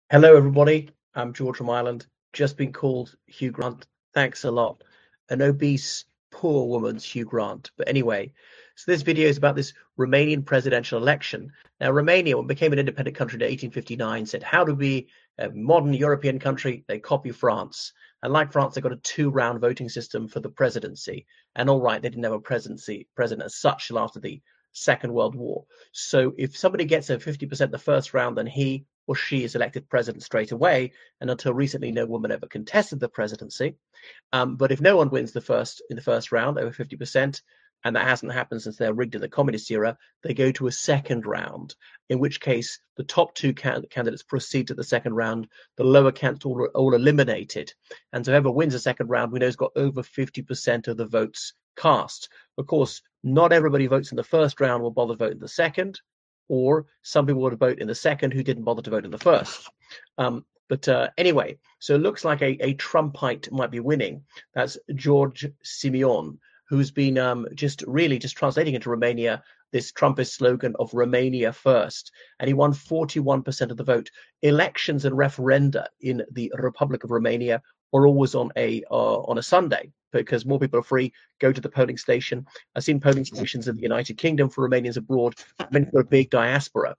Hello, everybody. I'm George from Ireland. Just been called Hugh Grant. Thanks a lot. An obese, poor woman's Hugh Grant. But anyway, so this video is about this Romanian presidential election. Now, Romania, when it became an independent country in 1859, said, how to be a modern European country? They copy France. And like France, they got a two-round voting system for the presidency. And all right, they didn't have a president as such till after the Second World War. So if somebody gets a 50% the first round, then he or she is elected president straight away. And until recently, no woman ever contested the presidency. But if no one wins in the first round over 50%, and that hasn't happened since they're rigged in the communist era, they go to a second round, in which case the top two candidates proceed to the second round, the lower candidates all eliminated. And so whoever wins the second round, we know has got over 50% of the votes cast. Of course, not everybody votes in the first round will bother to vote in the second, or some people would vote in the second who didn't bother to vote in the first. But anyway, so it looks like a Trumpite might be winning. That's George Simeon, who's been just translating into Romania this Trumpist slogan of Romania first. And he won 41% of the vote. Elections and referenda in the Republic of Romania are always on a Sunday because more people are free, go to the polling station. I've seen polling stations in the United Kingdom for Romanians abroad. Many got a big diaspora.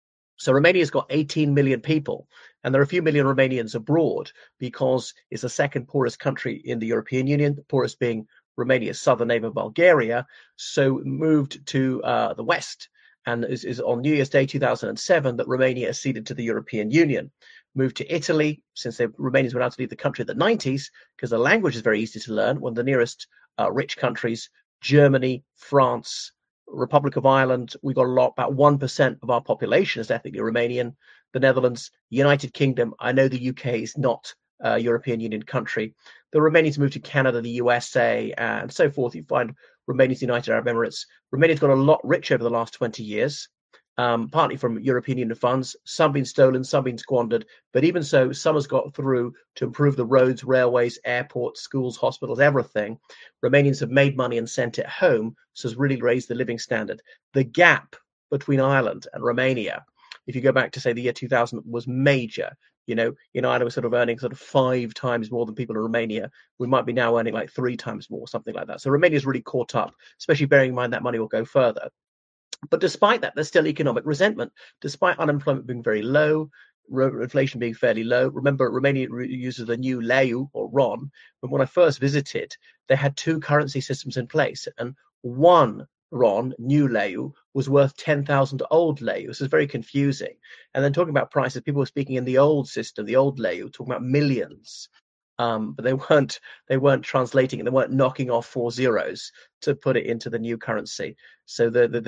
So Romania's got 18 million people, and there are a few million Romanians abroad because it's the second poorest country in the European Union, the poorest being Romania's southern neighbor Bulgaria. So moved to the west, and is on New Year's Day 2007 that Romania acceded to the European Union. Moved to Italy since the Romanians were allowed to leave the country in the 90s because the language is very easy to learn. One of the nearest rich countries, Germany, France, Republic of Ireland, we got about 1% of our population is ethnically Romanian. The Netherlands, United Kingdom, I know the UK is not a European Union country. The Romanians moved to Canada, the USA, and so forth. You find Romania's United Arab Emirates. Romania's got a lot richer over the last 20 years, partly from European Union funds. Some been stolen, some been squandered. But even so, some has got through to improve the roads, railways, airports, schools, hospitals, everything. Romanians have made money and sent it home, so it's really raised the living standard. The gap between Ireland and Romania, if you go back to say the year 2000, was major. You know, in Ireland, we're sort of earning sort of 5 times more than people in Romania. We might be now earning like 3 times more, something like that. So Romania's really caught up, especially bearing in mind that money will go further. But despite that, there's still economic resentment, despite unemployment being very low, inflation being fairly low. Remember, Romania uses the new leu or RON. But when I first visited, they had 2 currency systems in place, and one RON, new leu, was worth 10,000 old leu. This is very confusing. And then talking about prices, people were speaking in the old system, the old leu, talking about millions. But they weren't translating it. They weren't knocking off 4 zeros to put it into the new currency. So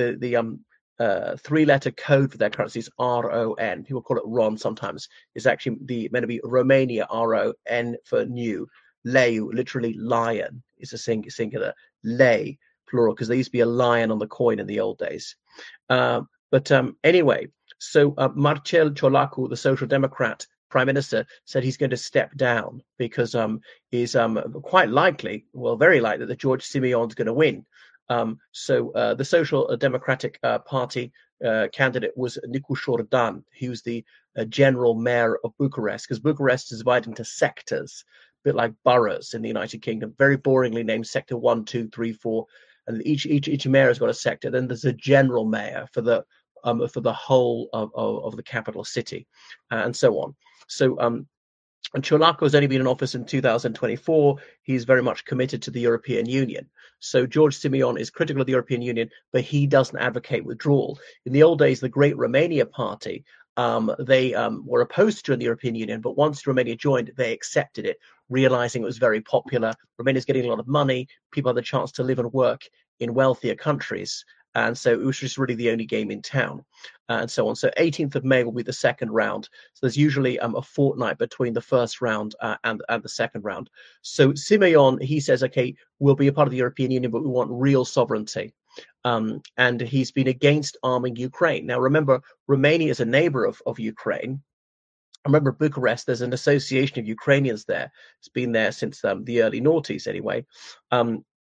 the 3-letter code for their currency is RON. People call it RON sometimes. It's actually meant to be Romania RON for new. Leu, literally lion, is a singular. Lei, plural, because there used to be a lion on the coin in the old days. But anyway, so Marcel Ciolacu, the Social Democrat Prime Minister, said he's going to step down because is quite likely, well, very likely, that George Simeon's going to win. So the Social Democratic Party candidate was Nicu Șordan, he was the general mayor of Bucharest, because Bucharest is divided into sectors, a bit like boroughs in the United Kingdom, very boringly named Sector 1, 2, 3, 4, and each mayor has got a sector. Then there's a general mayor for the whole of the capital city, and so on. So and Ciolacu has only been in office in 2024. He's very much committed to the European Union. So George Simeon is critical of the European Union, but he doesn't advocate withdrawal. In the old days, the Great Romania Party, they were opposed to join the European Union, but once Romania joined, they accepted it, realizing it was very popular. Romania's getting a lot of money. People have the chance to live and work in wealthier countries. And so it was just really the only game in town, and so on. So 18th of May will be the second round. So there's usually a fortnight between the first round and the second round. So Simeon, he says, okay, we'll be a part of the European Union, but we want real sovereignty. And he's been against arming Ukraine. Now, remember, Romania is a neighbor of Ukraine. I remember Bucharest, there's an association of Ukrainians there. It's been there since the early noughties anyway.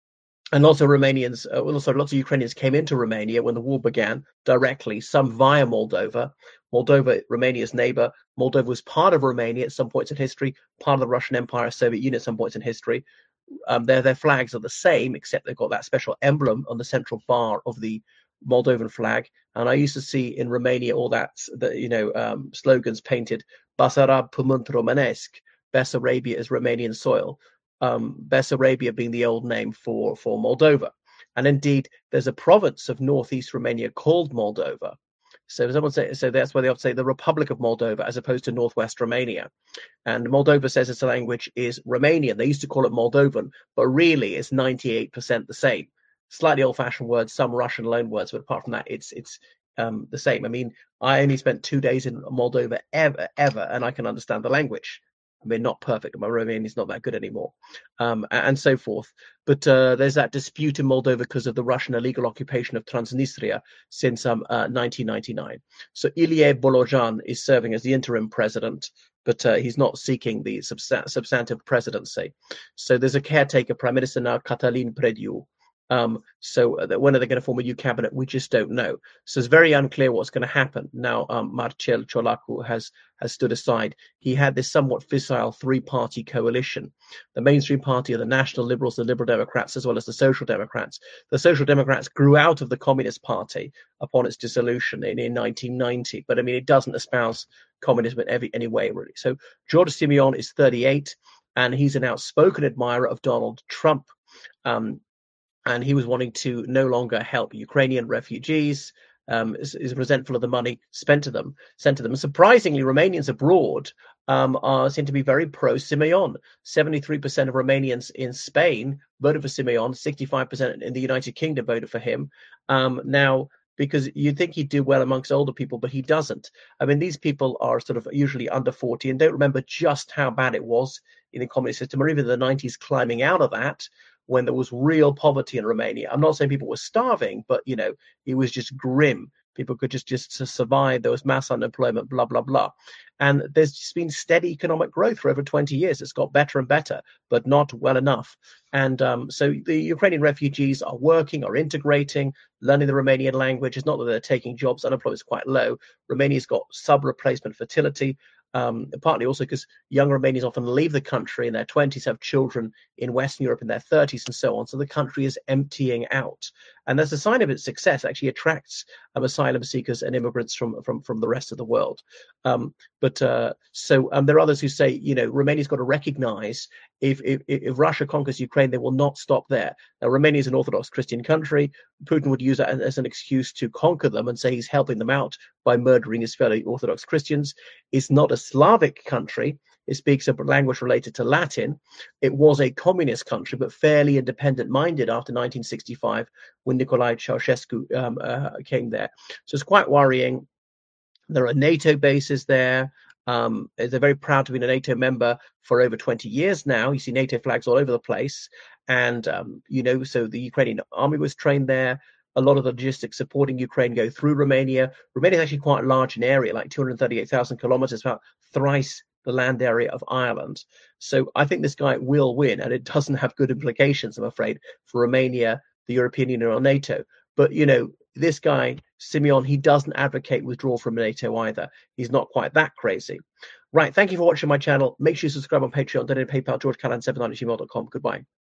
And lots of Romanians, also lots of Ukrainians came into Romania when the war began directly, some via Moldova. Moldova, Romania's neighbor. Moldova was part of Romania at some points in history, part of the Russian Empire, Soviet Union at some points in history. Their flags are the same, except they've got that special emblem on the central bar of the Moldovan flag. And I used to see in Romania all that, slogans painted, Basarab Pământ Românesc, Bessarabia is Romanian soil. Bessarabia being the old name for Moldova. And indeed, there's a province of northeast Romania called Moldova. So someone say, so that's why they often say the Republic of Moldova as opposed to Northwest Romania. And Moldova says its language is Romanian. They used to call it Moldovan, but really it's 98% the same. Slightly old-fashioned words, some Russian loan words, but apart from that, it's the same. I mean, I only spent 2 days in Moldova ever, and I can understand the language. I mean, not perfect. My Romanian is not that good anymore, and so forth. But there's that dispute in Moldova because of the Russian illegal occupation of Transnistria since 1999. So Ilie Bolojan is serving as the interim president, but he's not seeking the substantive presidency. So there's a caretaker prime minister now, Cătălin Prediu. So when are they going to form a new cabinet? We just don't know. So it's very unclear what's going to happen. Now, Marcel Ciolacu has stood aside. He had this somewhat fissile three-party coalition. The mainstream party are the National Liberals, the Liberal Democrats, as well as the Social Democrats. The Social Democrats grew out of the Communist Party upon its dissolution in 1990. But I mean, it doesn't espouse communism in any way, really. So George Simion is 38, and he's an outspoken admirer of Donald Trump. And he was wanting to no longer help Ukrainian refugees, is resentful of the money sent to them. And surprisingly, Romanians abroad seem to be very pro-Simeon. 73% of Romanians in Spain voted for Simeon, 65% in the United Kingdom voted for him. Now, because you'd think he'd do well amongst older people, but he doesn't. I mean, these people are sort of usually under 40 and don't remember just how bad it was in the communist system, or even the 90s climbing out of that, when there was real poverty in Romania. I'm not saying people were starving, but, you know, it was just grim. People could just survive. There was mass unemployment, blah, blah, blah. And there's just been steady economic growth for over 20 years. It's got better and better, but not well enough. And so the Ukrainian refugees are working, are integrating, learning the Romanian language. It's not that they're taking jobs. Unemployment is quite low. Romania's got sub-replacement fertility. Partly also because young Romanians often leave the country in their 20s, have children in Western Europe in their 30s and so on. So the country is emptying out. And as a sign of its success, actually attracts asylum seekers and immigrants from the rest of the world. But there are others who say, you know, Romania's got to recognize if Russia conquers Ukraine, they will not stop there. Now, Romania is an Orthodox Christian country. Putin would use that as an excuse to conquer them and say he's helping them out by murdering his fellow Orthodox Christians. It's not a Slavic country. It speaks a language related to Latin. It was a communist country, but fairly independent-minded after 1965 when Nicolae Ceausescu came there. So it's quite worrying. There are NATO bases there. They're very proud to be a NATO member for over 20 years now. You see NATO flags all over the place. And, so the Ukrainian army was trained there. A lot of the logistics supporting Ukraine go through Romania. Romania is actually quite large in area, like 238,000 kilometers, about thrice the land area of Ireland. So I think this guy will win, and it doesn't have good implications, I'm afraid, for Romania, the European Union, or NATO. But, you know, this guy, Simeon, he doesn't advocate withdrawal from NATO either. He's not quite that crazy. Right. Thank you for watching my channel. Make sure you subscribe on Patreon, donate PayPal, georgecallan79@gmail.com. Goodbye.